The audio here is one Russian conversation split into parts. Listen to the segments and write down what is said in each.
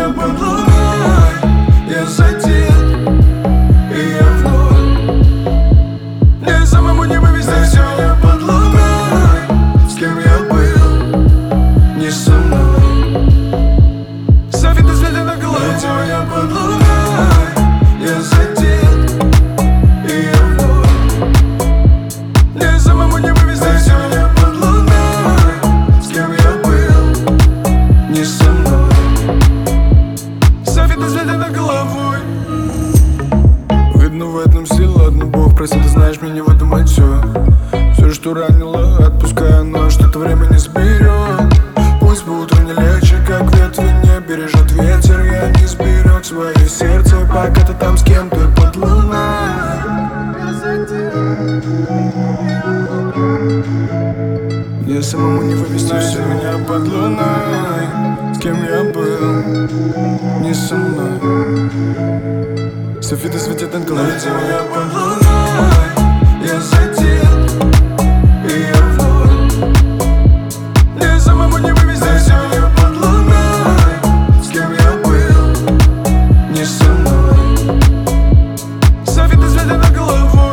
я под луной, я задет, и я вновь. Мне самому не вывести все. Я под луной, с кем я был, не со мной. Софиты светят на голову. Я под луной, я задет, и я вновь. Мне самому не вывести все. Я под луной, с кем я был, не со мной. Софиты светят над головой. Видно в этом сила, одну Бог прости, ты знаешь, мне не выдумать все. Все, что ранило, отпуская, но что-то время не сберет. Пусть по утру не легче, как ветви не бережет ветер. Я не сберег свое сердце, пока ты там с кем-то под луной. Мне самому не вывести все. Меня под луной, с кем я был, не со мной. Софиты светят над головой. Я под луной, я задет, и я вновь. Мне самому не вывести все. Я под луной, с кем я был, не со мной. Софиты светят над головой.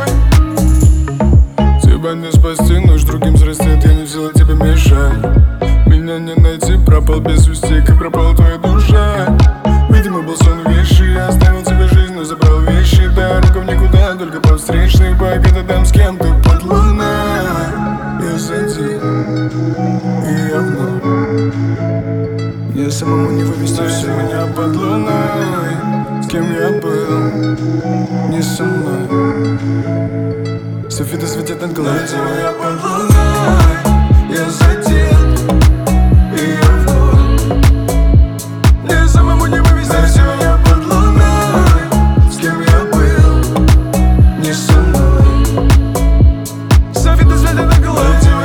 Тебя не спасти, ночь другим взрастет, я не в силах тебе мешать. Меня не найти, пропал без вести, как пропала твоя душа. Видимо, был сон вещи, я оставил тебе жизнь, но забрал вещи. Дорога в никуда, только по встречной, пока ты там с кем-то под луной. Я задел, и я вновь. Мне самому не вывести все. Меня под луной, с кем я был, не со мной. Софиты светят над головой. Я под луной, я задет, и я вновь. Мне самому не вывести все. Я под луной, с кем я был, не со мной. Софиты светят над головой.